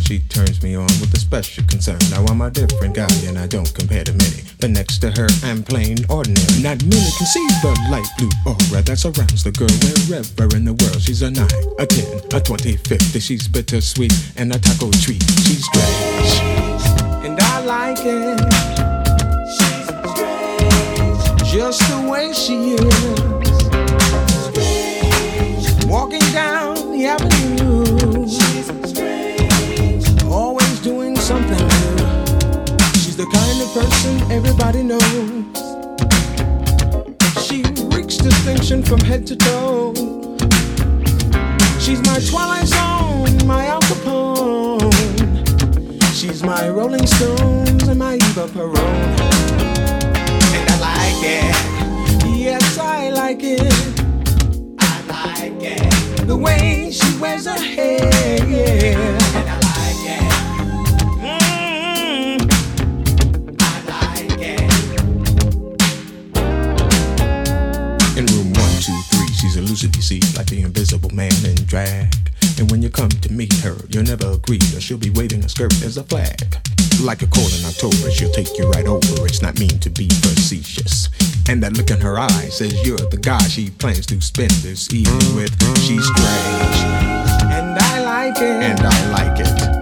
She turns me on with a special concern. Now I'm a different guy and I don't compare to many. But next to her I'm plain ordinary. Not many can see the light blue aura that surrounds the girl wherever in the world. She's a 9, a 10, a 20, 50. She's bittersweet and a taco treat. She's strange and I like it. She's strange, just the way she is. Walking down the avenue, she's strange, always doing something new. She's the kind of person everybody knows. She reeks distinction from head to toe. She's my Twilight Zone, my Al Capone. She's my Rolling Stones and my Eva Peron. And I like it, yes I like it. The way she wears her hair, and I like it. I like it. In room 123, she's elusive, you see, like the invisible man in drag. And when you come to meet her, you'll never agree, or she'll be waving her skirt as a flag. Like a cold in October, she'll take you right over. It's not mean to be facetious. And that look in her eye says you're the guy she plans to spend this evening with. She's strange, and I like it. And I like it.